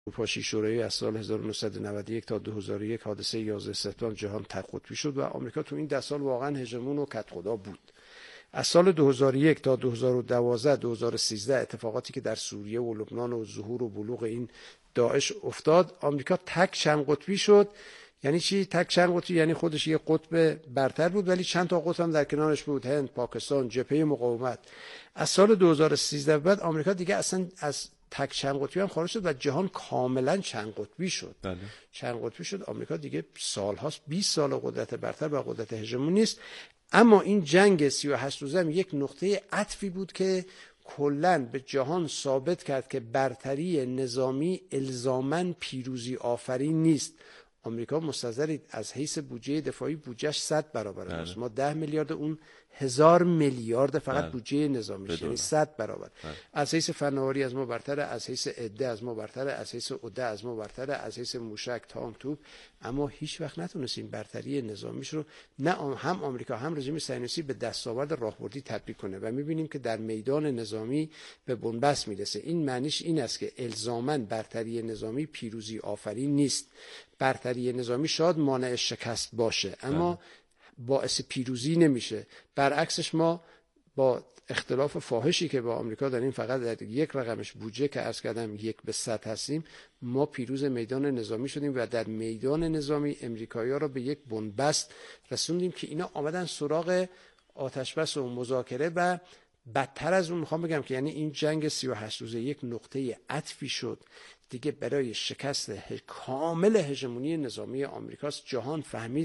اروپاشی شوروی از سال 1991 تا 2001 حادثه 11 سپتامبر جهان تک قطبی شد و آمریکا تو این 10 سال واقعا هژمون و کدخدا بود. از سال 2001 تا 2012 2013 اتفاقاتی که در سوریه و لبنان و ظهور و بلوغ این داعش افتاد، آمریکا تک چند قطبی شد. یعنی چی تک چند قطبی؟ یعنی خودش یه قطب برتر بود ولی چند تا قطب هم در کنارش بود، هند، پاکستان، جبهه مقاومت. از سال 2013 بعد آمریکا دیگه اصلا از تک چند قطبی هم خارج شد و جهان کاملا چند قطبی شد. بله. چند قطبی شد. آمریکا دیگه سالهاست 20 سال قدرت برتر و قدرت هژمونی است. اما این جنگ 38 روزه هم یک نقطه عطفی بود که کلاً به جهان ثابت کرد که برتری نظامی الزاماً پیروزی آفرین نیست. آمریکا مستظرید از حیث بودجه دفاعی بودجهش 100 برابر است. ما 10 میلیارد، اون 1000 میلیارد فقط بودجه نظامی، یعنی 100 برابر. از حیث فناوری از ما برتره، از حیث عده از ما برتره، از حیث عده از ما برتره، از حیث موشک، تانک، توپ. اما هیچ وقت نتونستیم برتری نظامیش رو نه هم آمریکا هم رژیم صهیونیستی به دستاورد راهبردی تبدیل کنه و می‌بینیم که در میدان نظامی به بنبست میرسه. این معنیش این است که الزاماً برتری نظامی پیروزی آفرین نیست. برتری نظامی شاید مانع شکست باشه اما باعث پیروزی نمیشه. برعکسش ما با اختلاف فاحشی که با آمریکا داریم، فقط در یک رقمش بودجه که عرض کردم 1/100 هستیم، ما پیروز میدان نظامی شدیم و در میدان نظامی امریکایی‌ها را به یک بنبست رسوندیم که اینا آمدن سراغ آتش بس و مذاکره و بدتر از اون میخوام بگم که یعنی این جنگ 38 روزه یک نقطه عطفی شد دیگه برای شکست کامل هژمونی نظامی آمریکاست. جهان فهمید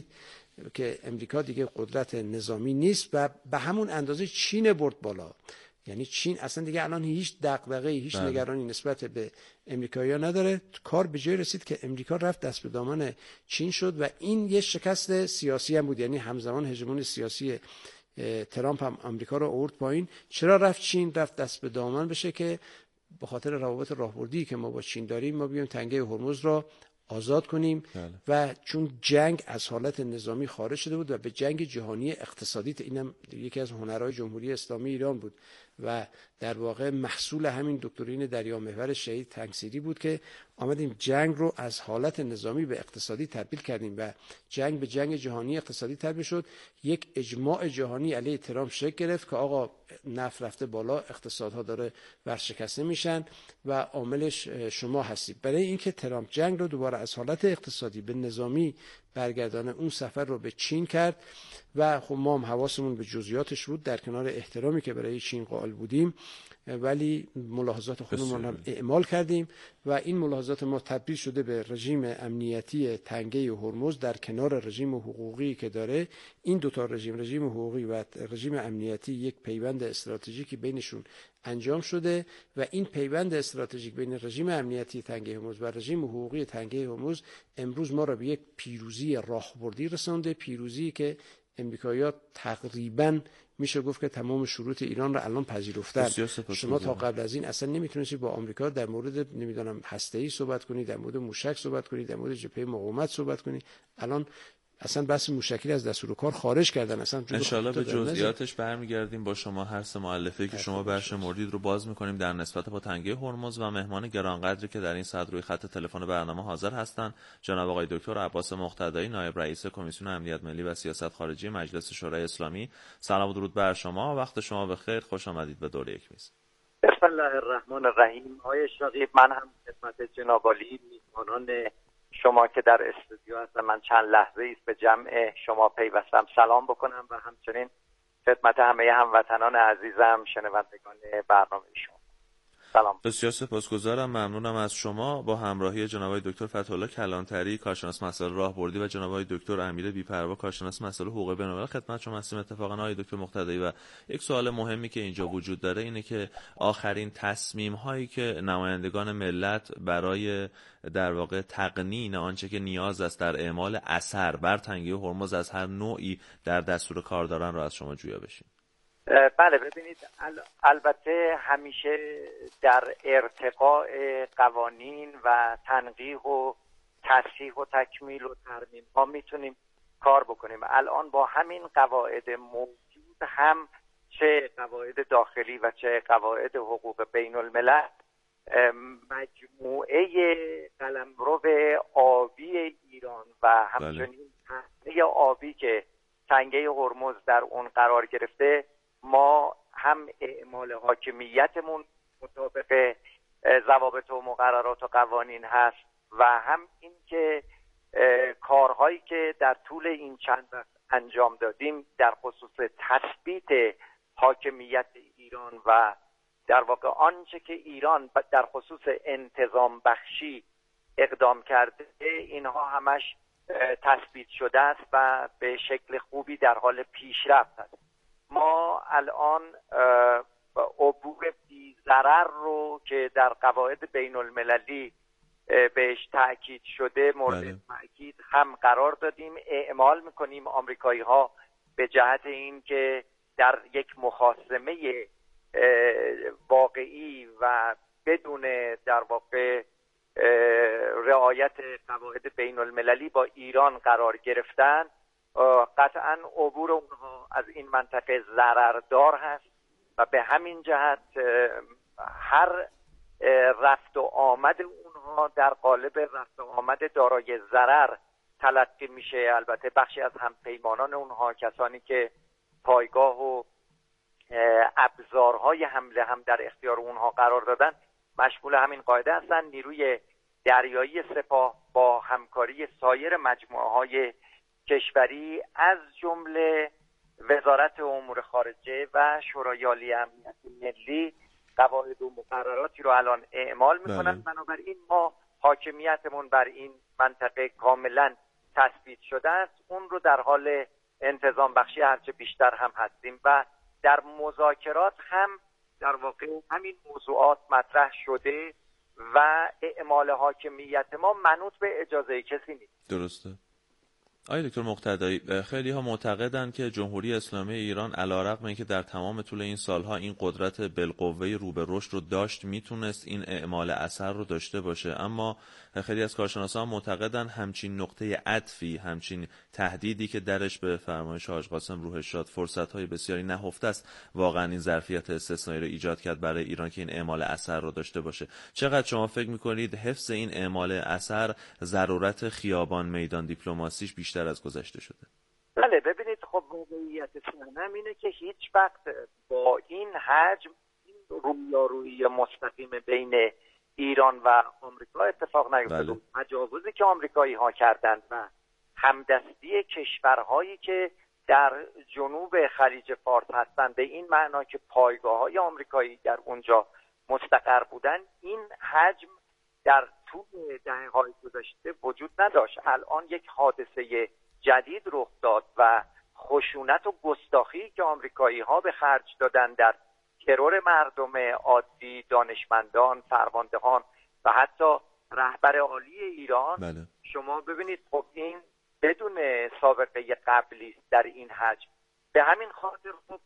که امریکا دیگه قدرت نظامی نیست و به همون اندازه چین برد بالا. یعنی چین اصلا دیگه الان هیچ دغدغه، هیچ نگرانی نسبت به امریکایی‌ها نداره. کار به جای رسید که امریکا رفت دست به دامن چین شد و این یه شکست سیاسی هم بود. یعنی همزمان هژمونی سیاسی ترامپ هم آمریکا رو آورد پایین. چرا رفت چین رفت دست به دامن بشه؟ که به خاطر روابط راهبردی که ما با چین داریم ما بیایم تنگه هرمز را آزاد کنیم و چون جنگ از حالت نظامی خارج شده بود و به جنگ جهانی اقتصادی، اینم یکی از هنرهای جمهوری اسلامی ایران بود و در واقع محصول همین دکترین دریامحور شهید تنگسیری بود که آمدیم جنگ رو از حالت نظامی به اقتصادی تبدیل کردیم و جنگ به جنگ جهانی اقتصادی تبدیل شد. یک اجماع جهانی علیه ترامپ شکل گرفت که آقا نفت رفته بالا، اقتصادها داره ورشکسته میشن و عاملش شما هستید. برای اینکه ترامپ جنگ رو دوباره از حالت اقتصادی به نظامی برگردانه، اون سفر رو به چین کرد و خب ما هم حواسمون به جزئیاتش بود در کنار احترامی که برای چین قائل بودیم، ولی ملاحظات خودمون هم اعمال کردیم و این ملاحظات ما تبدیل شده به رژیم امنیتی تنگه هرمز در کنار رژیم حقوقی که داره. این دو تا رژیم حقوقی و رژیم امنیتی یک پیوند استراتژیکی بینشون انجام شده و این پیوند استراتژیک بین رژیم امنیتی تنگه هرمز و رژیم حقوقی تنگه هرمز امروز ما را به یک پیروزی راهبردی رسانده. پیروزی که امریکایی‌ها تقریباً میشه گفت که تمام شروط ایران را الان پذیرفتن. شما تا قبل از این اصلا نمیتونستید با آمریکا در مورد نمیدونم هسته‌ای صحبت کنید، در مورد موشک صحبت کنید، در مورد جبهه مقاومت صحبت کنید. الان اصلا بحث موشکی از دستور کار خارج کردن. اصلا ان شاءالله به جزئیاتش برمیگردیم با شما. هر سه مؤلفه‌ای که شما برشمردید رو باز می‌کنیم در نسبت با تنگه هرمز و مهمان گرانقدری که در این ساعت روی خط تلفن برنامه حاضر هستند، جناب آقای دکتر عباس مقتدایی، نایب رئیس کمیسیون امنیت ملی و سیاست خارجی مجلس شورای اسلامی. سلام و درود بر شما. وقت شما بخیر. خوش آمدید به دور یک میز. بسم الله الرحمن الرحیم. آقای شقیب، من هم خدمت جناب عالی میزبانان شما که در استودیو هستم من چند لحظه ایست به جمع شما پیوستم سلام بکنم و همچنین خدمت همه هموطنان عزیزم شنوندگان برنامه شما سلام. بسیار سپاسگزارم، ممنونم از شما. با همراهی جناب آقای دکتر فتح‌الله کلانتری کارشناس مسائل راهبردی و جناب آقای دکتر امیر بی‌پروا کارشناس مسائل حقوق بین‌الملل خدمت شما هستیم. اتفاقا آقای دکتر مقتدی و یک سوال مهمی که اینجا وجود داره اینه که آخرین تصمیم هایی که نمایندگان ملت برای در واقع تقنین آنچه که نیاز است در اعمال اثر بر تنگه هرمز از هر نوعی در دستور کار دارن رو از شما جویا بشیم. بله، ببینید البته همیشه در ارتقاء قوانین و تنقیح و تصحیح و تکمیل و ترمیم ها میتونیم کار بکنیم. الان با همین قواعد موجود هم چه قواعد داخلی و چه قواعد حقوق بین الملل مجموعه قلمرو آبی ایران و همچنین تنگه آبی که تنگه هرمز در اون قرار گرفته، ما هم اعمال حاکمیتمون مطابق ضوابط و مقررات و قوانین هست و هم این که کارهایی که در طول این چند وقت انجام دادیم در خصوص تثبیت حاکمیت ایران و در واقع آنچه که ایران در خصوص انتظام بخشی اقدام کرده، اینها همش تثبیت شده است و به شکل خوبی در حال پیشرفت است. ما الان عبور بی ضرر رو که در قواعد بین المللی بهش تأکید شده مورد تأکید هم قرار دادیم. اعمال میکنیم آمریکایی ها به جهت این که در یک مخاصمه واقعی و بدون در واقع رعایت قواعد بین المللی با ایران قرار گرفتن، قطعا عبور اونها از این منطقه ضرردار هست و به همین جهت هر رفت و آمد اونها در قالب رفت و آمد دارای ضرر تلقی میشه. البته بخشی از همپیمانان اونها، کسانی که پایگاه و ابزارهای حمله هم در اختیار اونها قرار دادن، مشمول همین قاعده هستن. نیروی دریایی سپاه با همکاری سایر مجموعه‌های کشوری از جمله وزارت امور خارجه و شورای عالی امنیت ملی قواعد و مقرراتی رو الان اعمال میکنن. بنابراین ما حاکمیتمون بر این منطقه کاملا تثبیت شده است. اون رو در حال انتظام بخشی هرچه بیشتر هم هستیم و در مذاکرات هم در واقع همین موضوعات مطرح شده و اعمال حاکمیت ما منوط به اجازه کسی نیست. درسته. آقای دکتر مقتدی، خیلی ها معتقدند که جمهوری اسلامی ایران علیرغم اینکه در تمام طول این سالها این قدرت بالقوه رو به رشد رو داشت، میتونست این اعمال اثر رو داشته باشه، اما خیلی از کارشناسان معتقدند همچین نقطه عطفی، همچین تهدیدی که درش به فرمایش حاج قاسم روح شاد فرصت‌های بسیاری نهفته است، واقعا این ظرفیت استثنایی رو ایجاد کرد برای ایران که این اعمال اثر رو داشته باشه. چقدر شما فکر می‌کنید حفظ این اعمال اثر ضرورت خیابان میدان دیپلماسیش بیشتر از گذشته شده؟ بله، ببینید خب واقعیت سنم اینه که هیچ وقت با این حجم این رویارویی مستقیم بین ایران و آمریکا اتفاق نیفتاد. تجاوزی که آمریکایی ها کردند و همدستی کشورهایی که در جنوب خلیج فارس هستند به این معنا که پایگاه های آمریکایی در اونجا مستقر بودن، این حجم در طول دهه‌های گذشته وجود نداشت. الان یک حادثه جدید رخ داد و خشونت و گستاخی که آمریکایی ها به خرج دادن در ترور مردم عادی، دانشمندان، فرماندهان و حتی رهبر عالی ایران، شما ببینید خب این بدون سابقه قبلی است در این حجم. به همین خاطر خب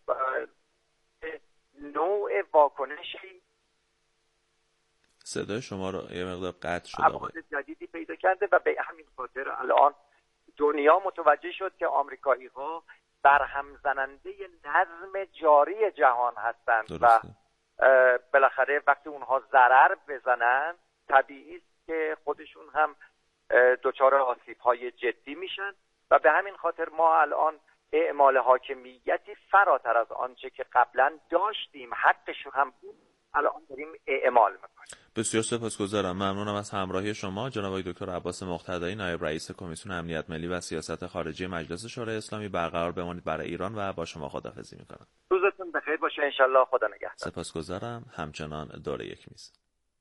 نوع واکنشی صدای شما رو یه مقدار قطع شد ابعاد جدیدی پیدا کرده و به همین خاطر الان دنیا متوجه شد که آمریکایی ها برهم زننده نظم جاری جهان هستند و بالاخره وقتی اونها ضرر بزنن طبیعی است که خودشون هم دچار آسیب‌های جدی میشن و به همین خاطر ما الان اعمال حاکمیتی فراتر از آنچه که قبلا داشتیم، حقش هم بود، الان داریم اعمال میکنیم. بسیار سپاسگزارم. ممنونم از همراهی شما. جناب آقای دکتر عباس مقتدی، نایب رئیس کمیسیون امنیت ملی و سیاست خارجی مجلس شورای اسلامی، برقرار بمانید برای ایران و با شما خداحافظی میکنم. روزتون بخیر باشه ان شاءالله. خدا نگهدار. سپاسگزارم. همچنان دور یک میز.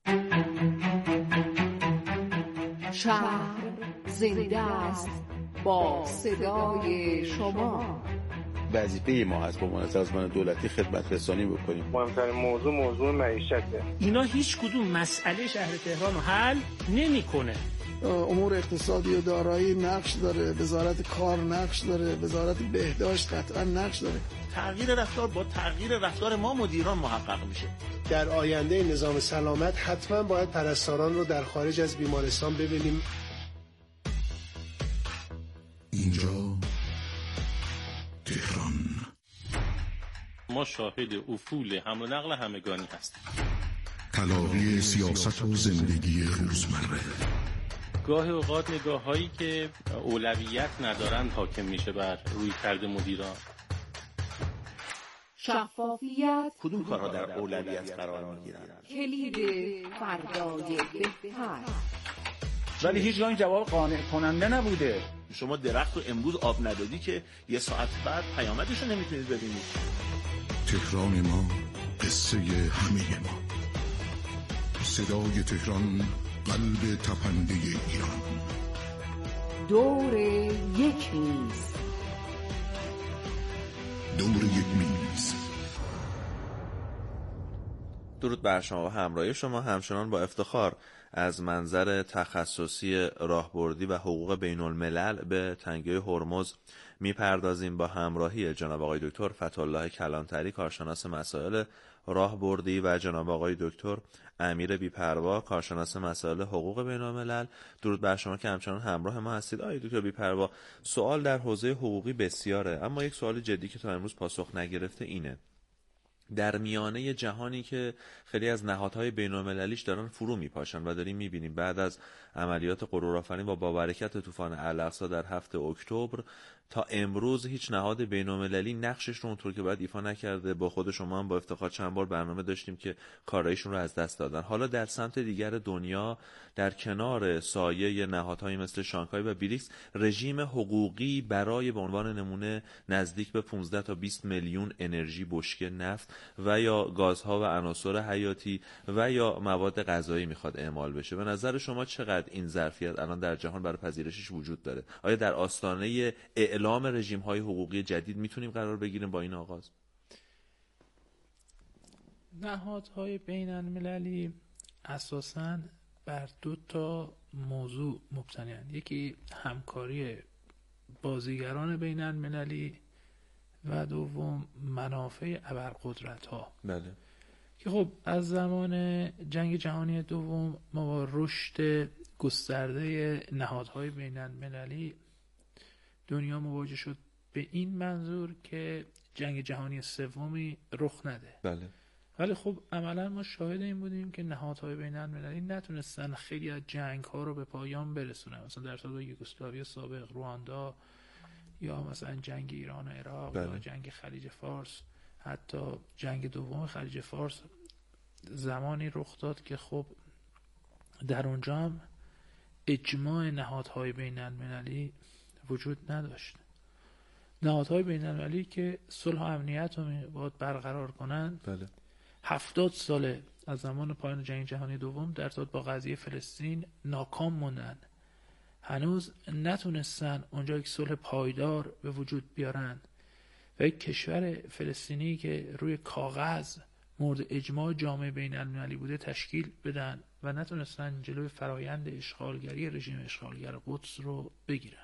شهر زنده است با صدای شما. وظیفه ما هست با سازمان دولتی خدمت رسانی بکنیم. مهمترین موضوع معیشته. اینا هیچ کدوم مسئله شهر تهران رو حل نمی‌کنه. امور اقتصادی و دارایی نقش داره، وزارت کار نقش داره، وزارت بهداشت قطعا نقش داره. تغییر رفتار با تغییر رفتار ما مدیران محقق میشه. در آینده نظام سلامت حتما باید پرستاران رو در خارج از بیمارستان ببینیم. اینجا تهران. ما شاهد افول حمل و نقل همگانی هستیم. تلاقی سیاست و زندگی روزمره. گاهی اوقات نگاه‌هایی که اولویت ندارن حاکم میشه بر روی کرده مدیران. شفافیت کدوم کارها در اولویت قرار میگیرن؟ کلید فردای بهتر. ولی هیچ گاهی جواب قانع کننده نبوده. شما درخت رو امروز آب ندادی که یه ساعت بعد پیامدش رو نمیتونید ببینید. تهران ما، قصه همه ما. صدای تهران، قلب تپنده ایران. دور یک میز. دور یک میز. درود بر شما و همراهی شما. همچنان با افتخار از منظر تخصصی راهبردی و حقوق بین الملل به تنگه هرمز میپردازیم با همراهی جناب آقای دکتر فتح‌الله کلانتری، کارشناس مسائل راهبردی، و جناب آقای دکتر امیر بی‌پروا، کارشناس مسائل حقوق بین الملل. درود بر شما که همچنان همراه ما هستید. آقای دکتر بی‌پروا، سوال در حوزه حقوقی بسیاره، اما یک سوال جدی که تا امروز پاسخ نگرفته اینه: در میانه جهانی که خیلی از نهادهای بین‌المللیش دارن فرو میپاشن و داریم میبینیم بعد از عملیات غرورآفرین و با برکت طوفان الاقصی در 7 اکتبر تا امروز هیچ نهاد بین‌المللی نقشش رو اونطور که باید ایفا نکرده. با خود شما هم با افتخار چند بار برنامه داشتیم که کارایشون رو از دست دادن. حالا در سمت دیگر دنیا در کنار سایه نهادهایی مثل شانگهای و بریکس، رژیم حقوقی برای به عنوان نمونه نزدیک به 15 تا 20 میلیون انرژی بشکه نفت و یا گازها و عناصر حیاتی و یا مواد غذایی میخواد اعمال بشه. به نظر شما چقدر این ظرفیت الان در جهان برای پذیرشش وجود داره؟ آیا در آستانه اعلام رژیم‌های حقوقی جدید میتونیم قرار بگیریم با این آغاز؟ نهادهای بین‌المللی اساساً بر 2 تا موضوع مبتنی‌اند. یکی همکاری بازیگران بین‌المللی و دوم منافع ابرقدرت‌ها. بله. که خب از زمان جنگ جهانی دوم ما با رشد گسترده نهادهای بین‌المللی دنیا مواجه شد به این منظور که جنگ جهانی سومی رخ نده. بله. ولی خب عملا ما شاهد این بودیم که نهادهای بین‌المللی نتونستن خیلی از جنگ‌ها رو به پایان برسونن. مثلا در سال یوگسلاوی سابق، رواندا، یا مثلا جنگ ایران و عراق، بله. یا جنگ خلیج فارس، حتی جنگ دوم خلیج فارس زمانی رخ داد که خب در اونجا هم اجماع نهادهای بین‌المللی وجود نداشت. نهادهای بین‌المللی که صلح و امنیت رو باید برقرار کنند، بله. 70 ساله از زمان پایان جنگ جهانی دوم در ارتباط با قضیه فلسطین ناکام موندن. هنوز نتونستن اونجا یک صلح پایدار به وجود بیارن و یک کشور فلسطینی که روی کاغذ مورد اجماع جامعه بین‌المللی بوده تشکیل بدن و نتونستن جلوی فرایند اشغالگری رژیم اشغالگر قدس رو بگیرن.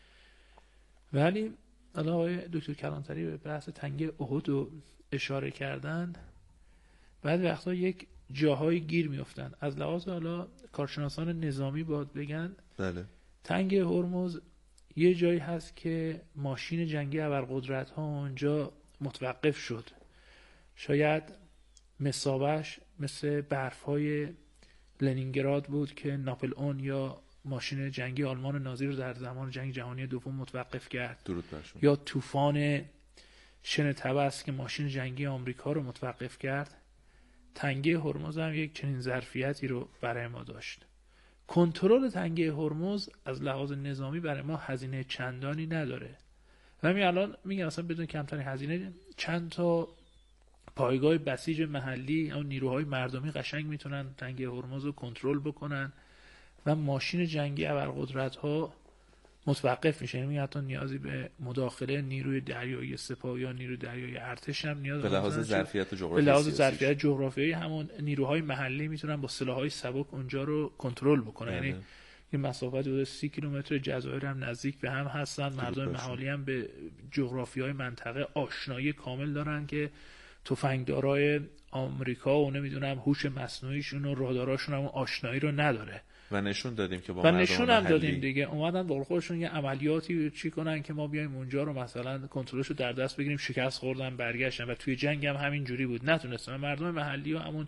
ولی آقای دکتر کلانتری به بحث تنگه احد رو اشاره کردن. بعد وقتا یک جاهای گیر میافتن. از لحاظ حالا کارشناسان نظامی باید بگن بله. تنگه هرمز یه جایی هست که ماشین جنگی ابرقدرت ها اونجا متوقف شد. شاید مثابش مثل برف های لنینگراد بود که ناپلئون یا ماشین جنگی آلمان نازی رو در زمان جنگ جهانی دوم متوقف کرد. درود بر شما. یا طوفان شن طبس که ماشین جنگی آمریکا رو متوقف کرد. تنگه هرمز هم یک چنین ظرفیتی رو برای ما داشت. کنترل تنگه هرمز از لحاظ نظامی برای ما هزینه چندانی نداره و همین الان میگم اصلا بدون کمترین هزینه چند تا پایگاه بسیج محلی اون نیروهای مردمی قشنگ میتونن تنگه هرمز رو کنترل بکنن و ماشین جنگی ابرقدرت‌ها متوقف میشه. یعنی حتی نیازی به مداخله نیروی دریایی سپاه یا نیروی دریایی ارتش هم نیاز به لحاظ ظرفیت جغرافیایی، به لحاظ ظرفیت جغرافیایی همون نیروهای محلی میتونن با سلاح‌های سبک اونجا رو کنترل بکنن. یعنی این مسافت حدود 30 کیلومتر جزایر هم نزدیک به هم هستن. مردم محلی هم به جغرافیای منطقه آشنایی کامل دارن که تفنگدارای آمریکا و نمیدونم هوش مصنوعیشون و راداراشون هم آشنایی رو نداره و نشون دادیم که با و نشون هم دادیم دیگه. اومدن با خودشون یه عملیاتی چی کنن که ما بیایم اونجا رو مثلا کنترلش رو در دست بگیریم. شکست خوردن برگشتن و توی جنگ هم همین جوری بود، نتونستن. مردم محلی و همون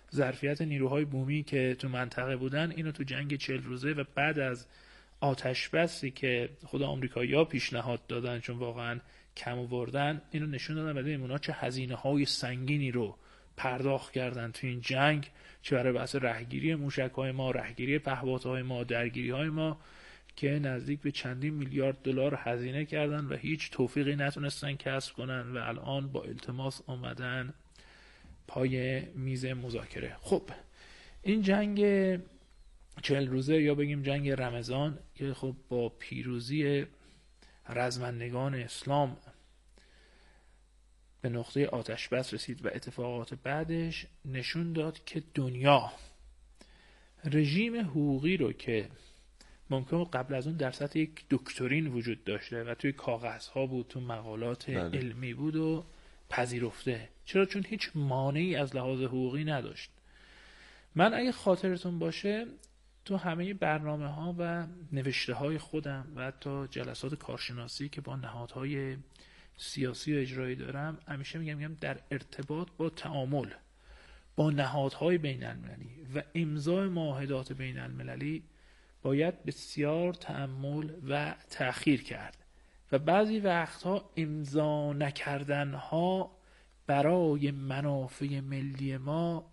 ظرفیت نیروهای بومی که تو منطقه بودن اینو تو جنگ 40 روزه و بعد از آتش بسی که خود آمریکایی‌ها پیشنهاد دادن چون واقعا کم آوردن، اینو نشون دادن ببینید اونا چه هزینه‌های سنگینی رو پرداخت کردن تو این جنگ، چه برای بحث رهگیری موشک‌های ما، رهگیری پهپادهای ما، درگیری‌های ما که نزدیک به چندین میلیارد دلار هزینه کردن و هیچ توفیقی نتونستن کسب کنن و الان با التماس آمدن پای میز مذاکره. خب این جنگ 40 روزه یا بگیم جنگ رمضان که خب با پیروزی رزمندگان اسلام به نقطه آتش بس رسید و اتفاقات بعدش نشون داد که دنیا رژیم حقوقی رو که ممکن قبل از اون در سطح یک دکترین وجود داشته و توی کاغذها بود، تو مقالات علمی بود و پذیرفته. چرا؟ چون هیچ مانعی از لحاظ حقوقی نداشت. من اگه خاطرتون باشه تو همه برنامه ها و نوشته های خودم و حتی جلسات کارشناسی که با نهادهای سیاسی و اجرایی دارم همیشه میگم در ارتباط با تعامل با نهادهای بین المللی و امضای معاهدات بین المللی باید بسیار تأمل و تأخیر کرد و بعضی وقتها امضا نکردنها برای منافع ملی ما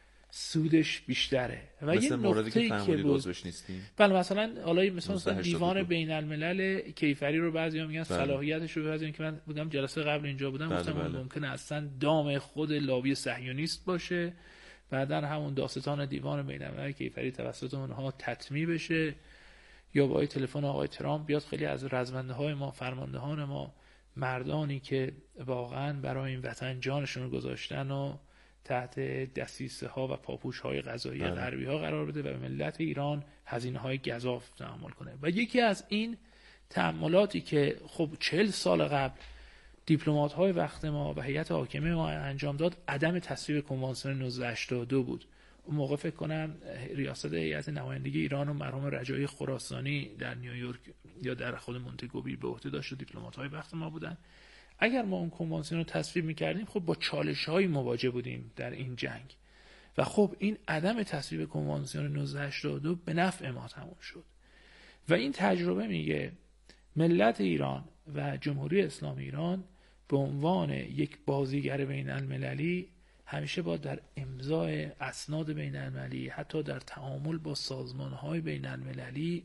سودش بیشتره و یه نقطه‌ای که بود بله مثلا حالا مثلا دیوان بین الملل کیفری رو بعضیا میگن صلاحیتش رو بعضیا که من بودم جلسه قبل اینجا بودم گفتم ممکنه اصلا دام خود لابی صهیونیست باشه، بعدن همون داستان دیوان بین الملل کیفری توسط اونها تطمیع بشه یا با تلفن آقای ترامپ بیاد خیلی از رزمنده‌های ما، فرماندهان ما، مردانی که واقعا برای این وطن جانشون رو گذاشتن و تحت دسیسه ها و پاپوش های غذایی غربی ها قرار بده و به ملت ایران هزینه های گزاف تحمل کنه. و یکی از این تحملاتی که خب 40 سال قبل دیپلمات های وقت ما و هیئت حاکمه ما انجام داد عدم تصویب کنوانسیون 1982 بود. اون موقع فکر کنم ریاست هیئت نمایندگی ایران و مرحوم رجایی خراسانی در نیویورک یا در خود مونتگوبی به عهده داشت و دیپلمات های وقت ما بودن. اگر ما اون کنوانسیون رو تصویب می‌کردیم خب با چالش‌هایی مواجه بودیم در این جنگ و خب این عدم تصویب کنوانسیون 1982 به نفع ما تموم شد و این تجربه میگه ملت ایران و جمهوری اسلامی ایران به عنوان یک بازیگر بین المللی همیشه با در امضای اسناد بین المللی حتی در تعامل با سازمان‌های بین المللی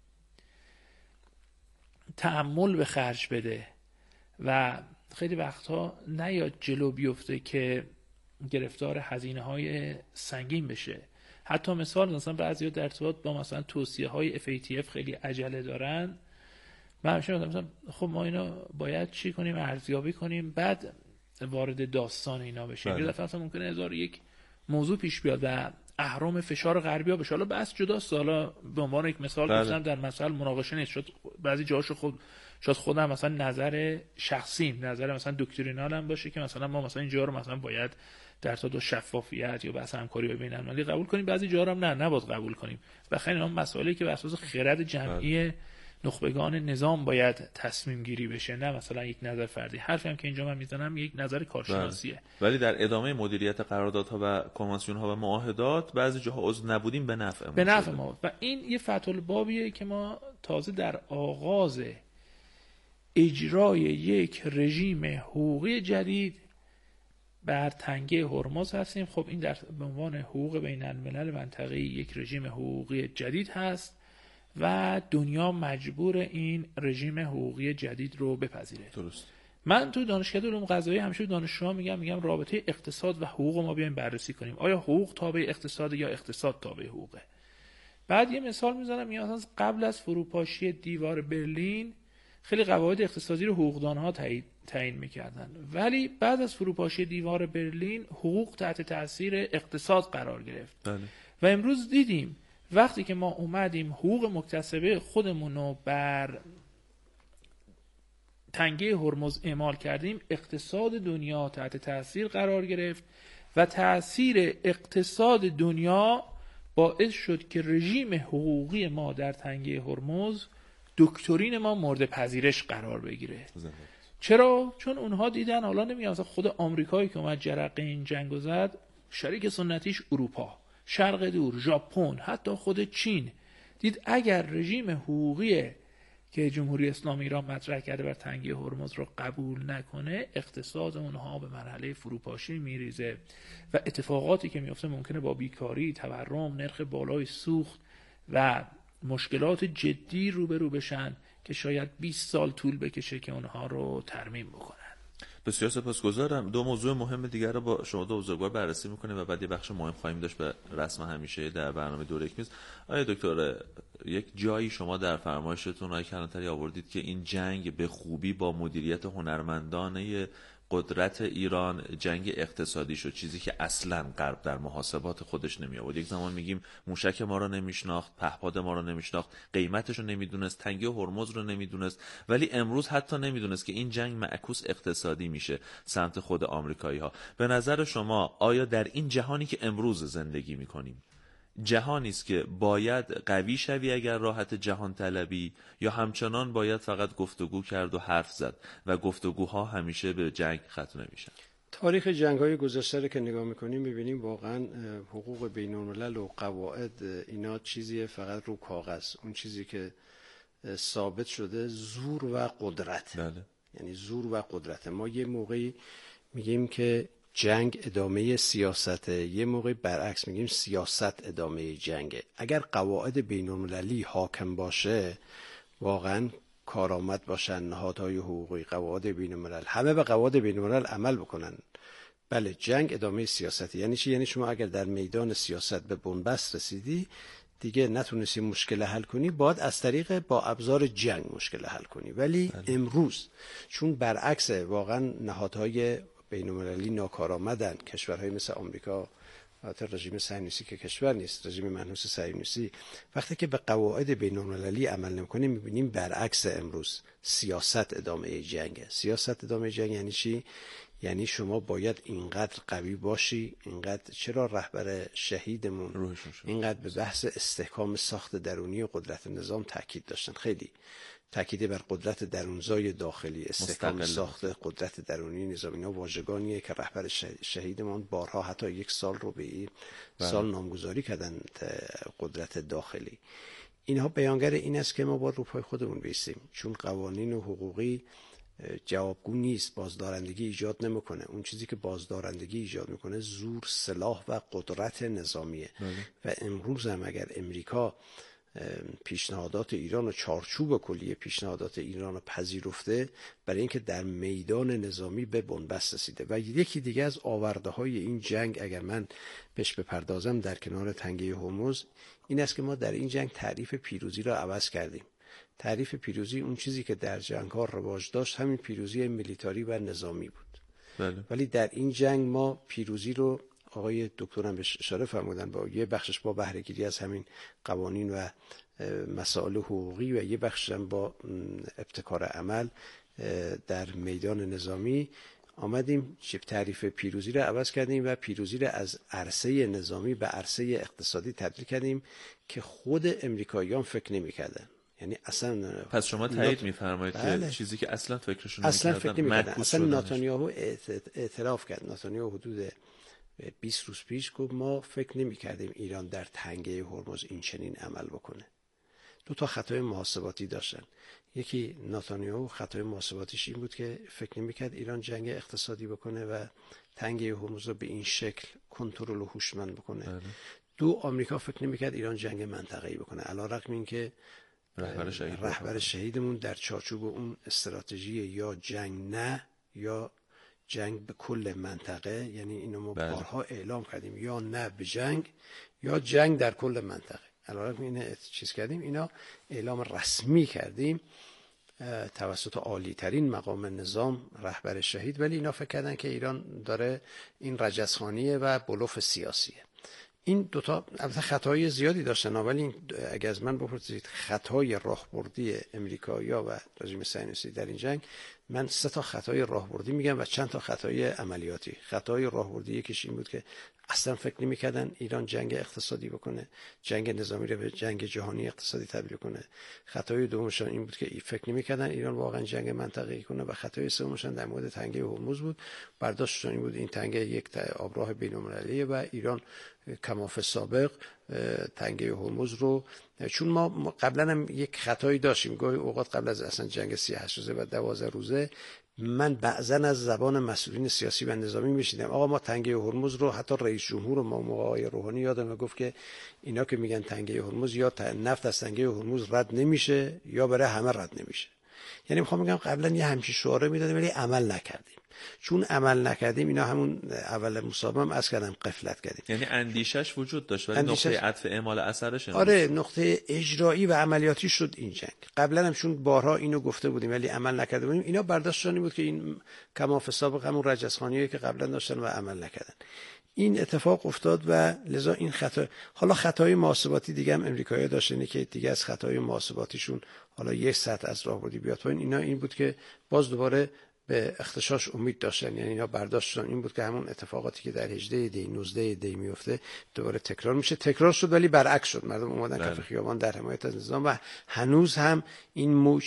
تأمل به خرج بده و خیلی وقتها نیاد جلو بیفته که گرفتار هزینه‌های سنگین بشه. حتی مثلا بعضی‌ها در ارتباط با مثلا توصیه‌های FATF خیلی عجله دارن. من همیشه مثلا خب ما اینا باید چی کنیم؟ ارزیابی کنیم بعد وارد داستان اینا بشیم. یه دفعه ممکنه 1001 موضوع پیش بیاد و اهرام فشار غربی‌ها بشه. حالا بحث جداست. حالا به عنوان یک مثال گفتم در مسائل مناقشه نیست. شد بعضی جاهاشو خود شاید خودم مثلا نظر شخصیم، نظر مثلا دکترینالم باشه که مثلا ما مثلا اینجا رو مثلا باید در تا شفافیت یا بحث همکاری بین المللی قبول کنیم، بعضی جاها هم نه نباید قبول کنیم. و خیلی اینا مسائلی که بر اساس خرد جمعی نخبگان نظام باید تصمیم گیری بشه، نه مثلا یک نظر فردی. حرفی هم که اینجا من میزنم یک نظر کارشناسیه. ولی در ادامه مدیریت قراردادها و کنوانسیون ها و معاهدات بعضی جاها عضو نبودیم به نفع ما و این یه فتح البابیه که ما تازه در آغاز اجرای یک رژیم حقوقی جدید بر تنگه هرمز هستیم. خب این در به عنوان حقوق بین الملل منطقه‌ای یک رژیم حقوقی جدید هست و دنیا مجبور این رژیم حقوقی جدید رو بپذیره. درست. من تو دانشکده علوم قضایی همیشه دانشجوها میگم رابطه اقتصاد و حقوق ما بیایم بررسی کنیم. آیا حقوق تابع اقتصاد یا اقتصاد تابع حقوقه؟ بعد یه مثال میزنم، میگم قبل از فروپاشی دیوار برلین خیلی قواعد اقتصادی رو حقوقدانها تعیین میکردن، ولی بعد از فروپاشی دیوار برلین حقوق تحت تاثیر اقتصاد قرار گرفت. بله. و امروز دیدیم وقتی که ما اومدیم حقوق مکتسبه خودمون رو بر تنگه هرمز اعمال کردیم، اقتصاد دنیا تحت تاثیر قرار گرفت و تاثیر اقتصاد دنیا باعث شد که رژیم حقوقی ما در تنگه هرمز دکترین ما مورد پذیرش قرار بگیره. چرا؟ چون اونها دیدن، حالا نمیگم مثلا خود آمریکایی که اومد جرقه این جنگو زد، شریک سنتیش اروپا، شرق دور، ژاپن، حتی خود چین. دید اگر رژیم حقوقی که جمهوری اسلامی ایران مطرح کرده بر تنگه هرمز رو قبول نکنه، اقتصاد اونها به مرحله فروپاشی میریزه و اتفاقاتی که میفته ممکنه با بیکاری، تورم، نرخ بالای سوخت و مشکلات جدی روبرو بشن که شاید 20 سال طول بکشه که اونها رو ترمیم بکنن. بسیار سپاسگزارم. دو موضوع مهم دیگر رو با شما دو بزرگوار بررسی میکنیم و بعد یه بخش مهم خواهیم داشت به رسم همیشه در برنامه دوره یک میز. آقای دکتر، یک جایی شما در فرمایشتون آقای کلانتری آوردید که این جنگ به خوبی با مدیریت هنرمندانه قدرت ایران جنگ اقتصادی شد، چیزی که اصلا غرب در محاسبات خودش نمی آورد. یک زمان میگیم موشک ما رو نمیشناخت، پهپاد ما رو نمیشناخت، قیمتش رو نمیدونست، تنگه هرمز رو نمیدونست، ولی امروز حتی نمیدونست که این جنگ معکوس اقتصادی میشه سمت خود آمریکایی ها. به نظر شما آیا در این جهانی که امروز زندگی میکنیم جهانی است که باید قوی شوی اگر راحت جهان طلبی، یا همچنان باید فقط گفتگو کرد و حرف زد و گفتگوها همیشه به جنگ ختم نمیشن؟ تاریخ جنگ‌های گذشته رو که نگاه می‌کنیم می‌بینیم واقعا حقوق بین‌الملل و قواعد اینا چیزی فقط رو کاغذ. اون چیزی که ثابت شده زور و قدرت. بله. یعنی زور و قدرت. ما یه موقعی میگیم که جنگ ادامه سیاسته، یه موقع برعکس میگیم سیاست ادامه جنگه. اگر قواعد بین‌المللی حاکم باشه، واقعا کارآمد باشن نهادهای حقوقی، قواعد بین‌الملل، همه به قواعد بین‌الملل عمل بکنن، بله جنگ ادامه سیاسته. یعنی چی؟ یعنی شما اگر در میدان سیاست به بنبست رسیدی، دیگه نتونستی مشکل حل کنی، باید از طریق با ابزار جنگ مشکل حل کنی. ولی امروز چون برعکس، واقعا نهادهای بین‌المللی ناکارآمدن، کشورهای مثل آمریکا، البته رژیم صهیونیستی که کشور نیست، رژیم منحوس صهیونیستی، وقتی که به قواعد بین‌المللی عمل نمی‌کنه، می‌بینیم برعکس امروز سیاست ادامه جنگه. سیاست ادامه جنگ یعنی چی؟ یعنی شما باید اینقدر قوی باشی، اینقدر. چرا رهبر شهیدمون اینقدر به بحث استحکام ساخت درونی و قدرت نظام تاکید داشتن؟ خیلی تاکید بر قدرت درونزای داخلی، استحکام ساخت قدرت درونی نظام. اینا واژگانیه که رهبر شهیدمان بارها حتی 1 سال رو به این سال نامگذاری کردن قدرت داخلی. اینها بیانگر این است که ما باید رو پای خودمون بایستیم، چون قوانین و حقوقی جوابگو نیست، بازدارندگی ایجاد نمیکنه. اون چیزی که بازدارندگی ایجاد میکنه زور، سلاح و قدرت نظامیه. و امروز هم اگر امریکا پیشنهادات ایران و چارچوب کلی پیشنهادات ایران رو پذیرفته برای اینکه در میدان نظامی به بنبست رسیده. و یکی دیگه از آورده‌های این جنگ اگر من بهش بپردازم در کنار تنگه هرمز، این است که ما در این جنگ تعریف پیروزی را عوض کردیم. تعریف پیروزی، اون چیزی که در جنگ‌ها رواج داشت، همین پیروزی میلیتاری و نظامی بود. بله. ولی در این جنگ ما پیروزی رو، آقای دکتر هم بهش اشاره فرمودن، با یه بخشش با بهره‌گیری از همین قوانین و مسائل حقوقی و یه بخشش هم با ابتکار عمل در میدان نظامی آمدیم تعریف پیروزی رو عوض کردیم و پیروزی رو از عرصه نظامی به عرصه اقتصادی تبدیل کردیم که خود امریکاییان فکر نمی‌کردن. یعنی اصلا پس شما تایید می‌فرمایید که چیزی که اصلا فکرشون نمی‌کردن، اصلا نتانیاهو اعتراف کرد. نتانیاهو حدود 20 روز پیش گفت ما فکر نمی‌کردیم ایران در تنگه هرمز این چنین عمل بکنه. 2 خطای محاسباتی داشتن. یکی نتانیاهو خطای محاسباتیش این بود که فکر نمی‌کرد ایران جنگ اقتصادی بکنه و تنگه هرمز رو به این شکل کنترل و هوشمند بکنه. 2 آمریکا فکر نمی‌کرد ایران جنگ منطقه‌ای بکنه، علی‌رغم اینکه رهبر شهیدمون در چارچوب اون استراتژی یا جنگ نه یا جنگ به کل منطقه، یعنی اینو ما بارها اعلام کردیم، یا نه به جنگ یا جنگ در کل منطقه. علاوه اینه چیز کردیم، اینا اعلام رسمی کردیم توسط عالی ترین مقام نظام، رهبر شهید. ولی اینا فکر کردن که ایران داره این رجزخانیه و بلوف سیاسیه. این 2 البته خطای زیادی داشتن، ولی اگه از من بپرسید خطای راهبردی امریکایی‌ها و رژیم صهیونیستی در این جنگ من 3 تا خطای راهبردی میگم و چند تا خطای عملیاتی. خطای راهبردی یکیش این بود که اصلا فکر نمی‌کردن ایران جنگ اقتصادی بکنه، جنگ نظامی رو به جنگ جهانی اقتصادی تبدیل کنه. خطای دومشون این بود که فکر نمی‌کردن ایران واقعا جنگ منطقه‌ای کنه و خطای سومشون در مورد تنگه هرمز بود. برداشتشون این بود این تنگه یک آبراه بین‌المللیه و ایران کماف سابق تنگه هرمز رو، چون ما قبلا هم یک خطایی داشتیم گاهی اوقات قبل از اصلا جنگ 38 روزه و 12 روزه من بعضا از زبان مسئولین سیاسی و نظامی میشیدم آقا ما تنگه هرمز رو، حتی رئیس جمهور ما موقع آقای روحانی یادم گفت که اینا که میگن تنگه هرمز یا نفت از تنگه هرمز رد نمیشه یا برای همه رد نمیشه. یعنی میخوام بگم قبلا یه همچین شعاره میدادیم ولی عمل نکردیم. چون عمل نکردیم اینا همون اول مصاحبه هم از کردم غفلت کردیم. یعنی اندیشش وجود داشت ولی نقطه عطف اعمال اثرش آره نقطه اجرایی و عملیاتی شد این جنگ. قبلا هم چون بارها اینو گفته بودیم ولی عمل نکرده بودیم، اینا برداشتشون بود که این کماف سابق همون رجزخانیه که قبلا داشتن و عمل نکردن. این اتفاق افتاد و لذا این خطا. حالا خطای محاسباتی دیگه هم امریکایی‌ها داشتن که دیگه از خطای محاسباتیشون حالا یک سطح از راهبردی بیاد پایین. اینا این بود که باز دوباره به اختشاش امید داشتن. یعنی اینا برداشتشون این بود که همون اتفاقاتی که در 18 دی 19 دی میفته دوباره تکرار میشه. تکرار شد ولی برعکس شد. مردم اومدن کف خیابان در حمایت از نظام و هنوز هم این موج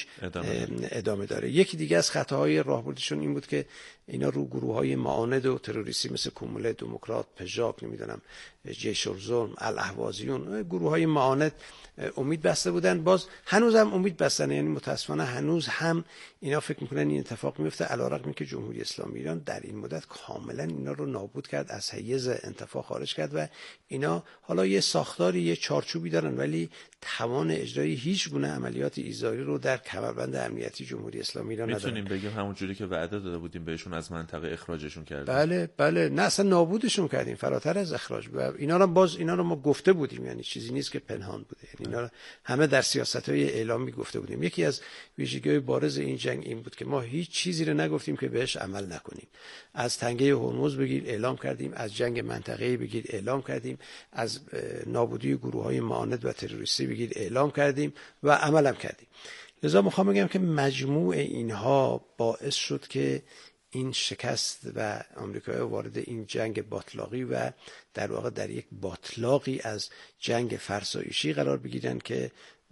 ادامه داره. یکی دیگه از خطاهای راهبردیشون این بود که اینا رو گروه‌های معاند و تروریستی مثل کوموله، دموکرات، پژاک، نمیدونم جیش الظلم، الاهوازیون، گروه‌های معاند امید بسته بودن. باز هنوز هم امید بستن. یعنی متاسفانه هنوز هم اینا فکر میکنن این اتفاق میفته، علیرغم اینکه جمهوری اسلامی ایران در این مدت کاملا اینا رو نابود کرد، از حیز انتفاع خارج کرد و اینا حالا یه ساختاری، یه چارچوبی دارن ولی توان اجرای هیچ گونه عملیات ایذایی رو در کمربند امنیتی جمهوری اسلامی ایران ندارن. میتونیم بگیم همون جوری که وعده داده بودیم بهشون از منطقه اخراجشون کردیم. بله نه اصلا نابودشون کردیم، فراتر از اخراج. و اینا رو ما گفته بودیم، یعنی چیزی نیست که پنهان بوده. یعنی اینا رو همه در سیاست‌های اعلامی گفته بودیم. یکی از ویژگی‌های بارز این جنگ این بود که ما هیچ چیزی رو نگفتیم که بهش عمل نکنیم. از تنگه هرمز بگیر اعلام کردیم، از جنگ منطقه‌ای بگیر اعلام کردیم، از نابودی گروه‌های معاند و تروریستی بگیر اعلام کردیم و عمل هم کردیم. لذا میخوام بگم که مجموع اینها باعث شد که این شکست و آمریکایی‌ها وارد این جنگ باطلاقی و در واقع در یک باطلاقی از جنگ فرسایشی قرار بگیرن که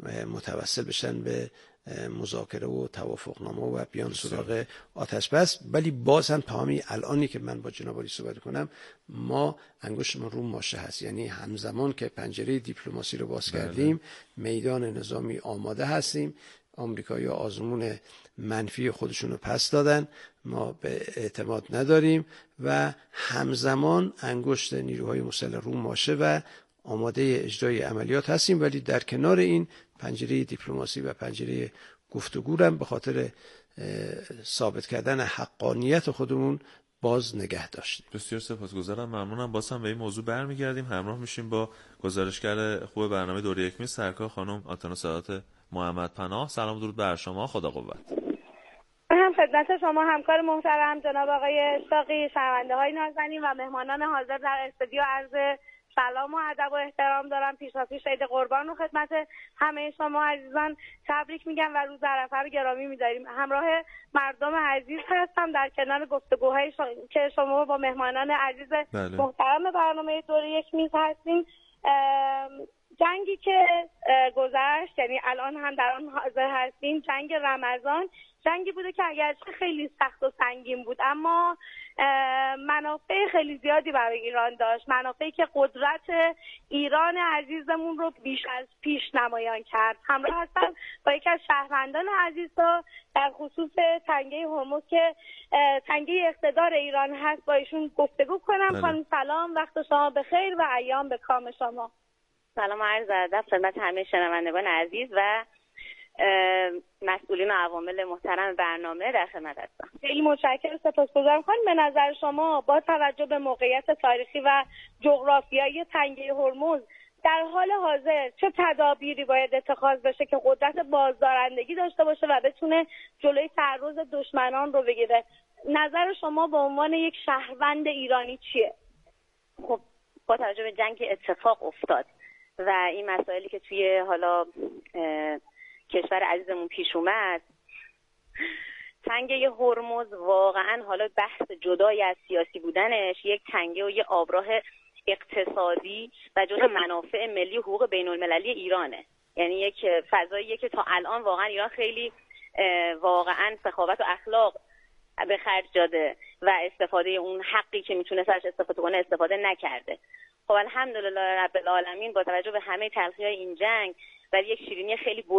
متوسل بشن به مذاکره و توافقنامه و بیان سراغ آتش بس. ولی باز هم تا همین الانی که من با جناب عالی صحبت کنم ما انگشتمون رو ماشه هست. یعنی همزمان که پنجره دیپلماسی رو باز کردیم میدان نظامی آماده هستیم. آمریکایی‌ها آزمون منفی خودشون رو پس دادن، ما به اعتماد نداریم و همزمان انگشت نیروهای مسلح رو ماشه و آماده اجرای عملیات هستیم. ولی در کنار این پنجره دیپلماسی و پنجره گفتگو هم به خاطر ثابت کردن حقانیت خودمون باز نگه داشتیم. بسیار سپاسگزارم، ممنونم. باز هم به این موضوع برمیگردیم. همراه میشیم با گزارشگر خوب برنامه دوره یکمی سرکار خانم آتنا سعادت محمد پناه. سلام درود بر شما، خدا قوت. هم خدمت شما همکار محترم جناب آقای اشتاقی، شنونده‌های نازنین و مهمانان حاضر در استودیو عرض سلام و ادب و احترام دارم. پیشاپیش عید قربان رو خدمت همه شما عزیزان تبریک میگم و روز عرفه رو گرامی می‌داریم. همراه مردم عزیز هستم در کنار گفتگوهای که شما با مهمانان عزیز محترم برنامه دوره یک میز هستیم. جنگی که گذشت، یعنی الان هم در آن حاضر هستیم، جنگ رمضان، جنگی بوده که اگرچه خیلی سخت و سنگین بود اما منافع خیلی زیادی برای ایران داشت، منافعی که قدرت ایران عزیزمون رو بیش از پیش نمایان کرد. همراه هستم با یکی از شهروندان عزیز در خصوص تنگه هرمز که تنگه اقتدار ایران هست با ایشون گفتگو کنم. خانم سلام، وقت شما بخیر و ایام به کام شما. سلام و عرض ادب خدمت همه شنوندگان عزیز و مسئولین و عوامل محترم برنامه در خدمت هستم. خیلی متشکرم، سپاسگزارم. خانم به نظر شما با توجه به موقعیت تاریخی و جغرافیایی تنگه هرمز در حال حاضر چه تدابیری باید اتخاذ بشه که قدرت بازدارندگی داشته باشه و بتونه جلوی تعرض دشمنان رو بگیره؟ نظر شما به عنوان یک شهروند ایرانی چیه؟ خب با توجه به جنگ اتفاق افتاد و این مسائلی که توی حالا کشور عزیزمون پیش اومد، تنگه هرمز واقعا حالا بحث جدای از سیاسی بودنش یک تنگه و یک آبراه اقتصادی و جزء منافع ملی و حقوق بین المللی ایرانه. یعنی یک فضاییه که تا الان واقعا ایران خیلی واقعا سخاوت و اخلاق به خرج داده و استفاده اون حقی که میتونه سرش استفاده کنه استفاده نکرده. خب الحمدلله رب العالمین با توجه به همه تلخی‌های این جنگ ولی یک شیرینی خیلی